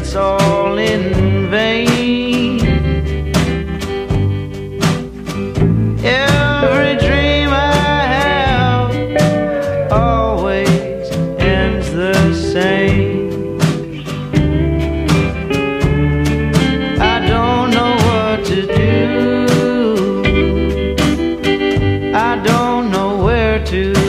it's all in vain. Every dream I have always ends the same. I don't know what to do. I don't know where to